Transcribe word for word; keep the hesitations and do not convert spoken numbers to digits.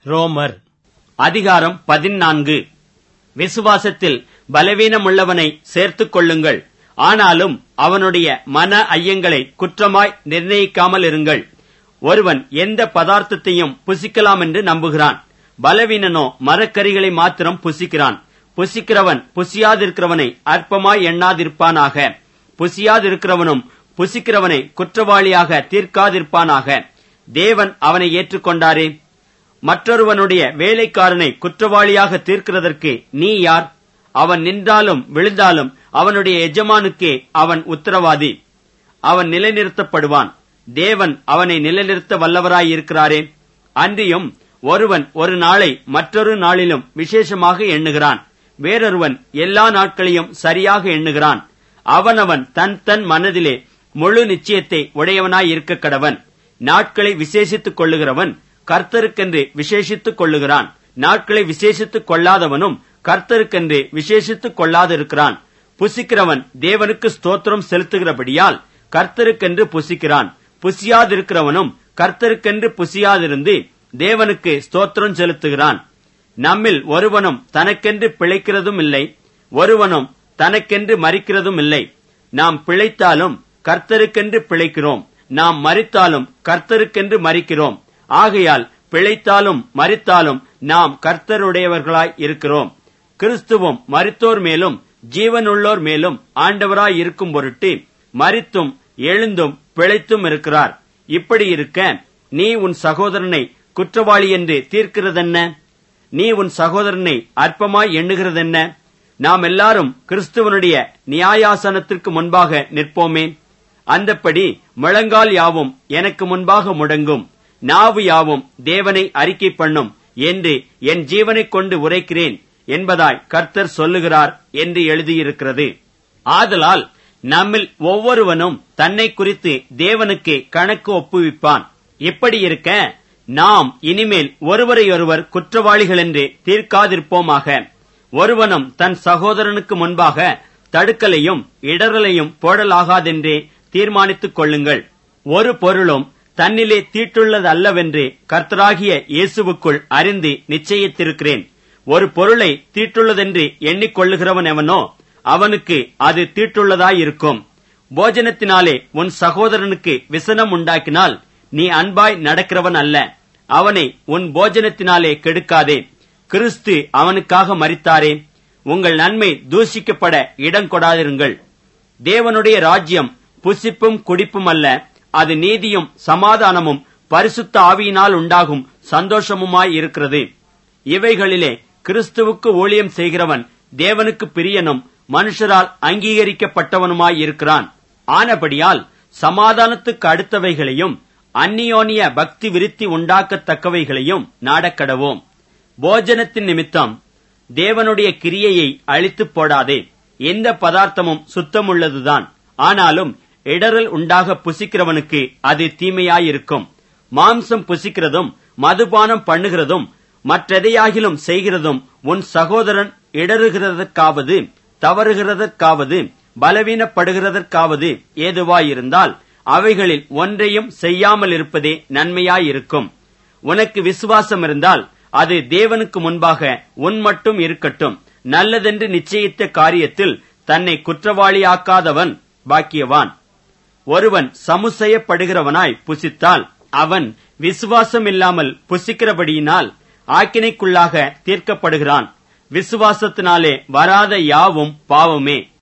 ரோமர் அதிகாரம் பதினான்கு. விசுவாசத்தில் பலவீனமுள்ளவனை சேர்த்துக் கொள்ளுங்கள், ஆனாலும் அவனுடைய மன ஐயங்களை குற்றமாய் நிர்ணயிக்காமல் இருங்கள். ஒருவன் எந்த பதார்த்தத்தையும் புசிக்கலாம் என்று நம்புகிறான், பலவீனனோ மரக்கறிகளை மாத்திரம் புசிக்கிறான். புசிக்கிறவன் புசியாதிருக்கிறவனை அற்பமாய் எண்ணாதிருப்பானாக. புசியாதிருக்கிறவனும் புசிக்கிறவனை குற்றவாளியாக தீர்க்காதிருப்பானாக. தேவன் அவனை ஏற்றுக்கொண்டாரே. மற்றொருவனுடைய வேலைக்காரனை குற்றவாளியாக தீர்க்கிறதற்கு நீ யார்? அவன் நின்றாலும் விழுந்தாலும் அவனுடைய எஜமானுக்கே அவன் உத்தரவாதி. அவன் நிலைநிறுத்தப்படுவான். தேவன் அவனை நிலைநிறுத்த வல்லவராயிருக்கிறாரே. அன்றியும் ஒருவன் ஒரு நாளை மற்றொரு நாளிலும் விசேஷமாக எண்ணுகிறான், வேறொருவன் எல்லா நாட்களையும் சரியாக எண்ணுகிறான். அவனவன் தன் தன் மனதிலே முழு நிச்சயத்தை உடையவனாய் இருக்க கடவன். நாட்களை விசேஷித்துக் கொள்ளுகிறவன் கர்த்தருக்கென்று விசேஷித்துக் கொள்ளுகிறான். நாட்களை விசேஷித்துக் கொள்ளாதவனும் கர்த்தருக்கென்று விசேஷித்துக் கொள்ளாதிருக்கிறான். புசிக்கிறவன் தேவனுக்கு ஸ்தோத்திரம் செலுத்துகிறபடியால் கர்த்தருக்கென்று புசிக்கிறான். புசியாதிருக்கிறவனும் கர்த்தருக்கென்று புசியாதிருந்து தேவனுக்கு ஸ்தோத்திரம் செலுத்துகிறான். நம்மில் ஒருவனும் தனக்கென்று பிழைக்கிறதும் இல்லை, ஒருவனும் தனக்கென்று மரிக்கிறதும் இல்லை. நாம் பிழைத்தாலும் கர்த்தருக்கென்று பிழைக்கிறோம், நாம் மரித்தாலும் கர்த்தருக்கென்று மரிக்கிறோம். ஆகையால் பிழைத்தாலும் மரித்தாலும் நாம் கர்த்தருடையவர்களாய் இருக்கிறோம். கிறிஸ்துவும் மரித்தோர் மேலும் ஜீவனுள்ளோர் மேலும் ஆண்டவராய் இருக்கும் பொருட்டு மரித்தும் எழுந்தும் பிழைத்தும் இருக்கிறார். இப்படி இருக்க நீ உன் சகோதரனை குற்றவாளி என்று தீர்க்கிறதென்ன? நீ உன் சகோதரனை அற்பமாய் எண்ணுகிறதென்ன? நாம் எல்லாரும் கிறிஸ்துவனுடைய நியாயாசனத்திற்கு முன்பாக நிற்போமே. அந்தப்படி முழங்கால் யாவும் எனக்கு முன்பாக முடங்கும், நாவு யாவும் தேவனை அறிக்கை பண்ணும் என்று என் ஜீவனைக் கொண்டு உரைக்கிறேன் என்பதாய் கர்த்தர் சொல்லுகிறார் என்று எழுதியிருக்கிறது. ஆதலால் நம்மில் ஒவ்வொருவனும் தன்னை குறித்து தேவனுக்கு கணக்கு ஒப்புவிப்பான். இப்படி இருக்க நாம் இனிமேல் ஒருவரையொருவர் குற்றவாளிகள் என்று தீர்க்காதிருப்போமாக. ஒருவனும் தன் சகோதரனுக்கு முன்பாக தடுக்கலையும் இடரலையும் போடலாகாதென்றே தீர்மானித்துக் கொள்ளுங்கள். ஒரு பொருளும் தன்னிலே தீட்டுள்ளது அல்லவென்று கர்த்தராகிய இயேசுவுக்குள் அறிந்து நிச்சயித்திருக்கிறேன். ஒரு பொருளை தீட்டுள்ளதென்று எண்ணிக்கொள்ளுகிறவன் எவனோ அவனுக்கு அது தீட்டுள்ளதாயிருக்கும். போஜனத்தினாலே உன் சகோதரனுக்கு விசனம் உண்டாக்கினால் நீ அன்பாய் நடக்கிறவன் அல்ல. அவனை உன் போஜனத்தினாலே கெடுக்காதே. கிறிஸ்து அவனுக்காக மரித்தாரே. உங்கள் நன்மை தூஷிக்கப்பட இடம் கொடாதிருங்கள். தேவனுடைய ராஜ்யம் புசிப்பும் குடிப்பும் அல்ல, அது நீதியும் சமாதானமும் பரிசுத்த ஆவியினால் உண்டாகும் சந்தோஷமுமாய் இருக்கிறது. இவைகளிலே கிறிஸ்துவுக்கு ஊழியம் செய்கிறவன் தேவனுக்கு பிரியனும் மனுஷரால் அங்கீகரிக்கப்பட்டவனுமாய் இருக்கிறான். ஆனபடியால் சமாதானத்துக்கு அடுத்தவைகளையும் அந்நியோனிய பக்தி விருத்தி உண்டாக்கத்தக்கவைகளையும் நாடக்கடவோம். போஜனத்தின் நிமித்தம் தேவனுடைய கிரியையை அழித்துப் போடாதே. எந்த பதார்த்தமும் சுத்தமுள்ளதுதான், ஆனாலும் இடரல் உண்டாக புசிக்கிறவனுக்கு அது தீமையாயிருக்கும். மாம்சம் புசிக்கிறதும் மதுபானம் பண்ணுகிறதும் மற்றெதையாகிலும் செய்கிறதும் உன் சகோதரன் இடறுகிறதற்காவது தவறுகிறதற்காவது பலவீனப்படுகிறதற்காவது ஏதுவாயிருந்தால் அவைகளில் ஒன்றையும் செய்யாமல் இருப்பதே நன்மையாயிருக்கும். உனக்கு விசுவாசம் இருந்தால் அது தேவனுக்கு முன்பாக உன் மட்டும் இருக்கட்டும். நல்லதென்று நிச்சயித்த காரியத்தில் தன்னை குற்றவாளியாக்காதவன் பாக்கியவான். ஒருவன் சமுசயப்படுகிறவனாய் புசித்தால் அவன் விசுவாசம் இல்லாமல் புசிக்கிறபடியினால் ஆக்கினைக்குள்ளாக தீர்க்கப்படுகிறான். விசுவாசத்தினாலே வராத யாவும் பாவமே.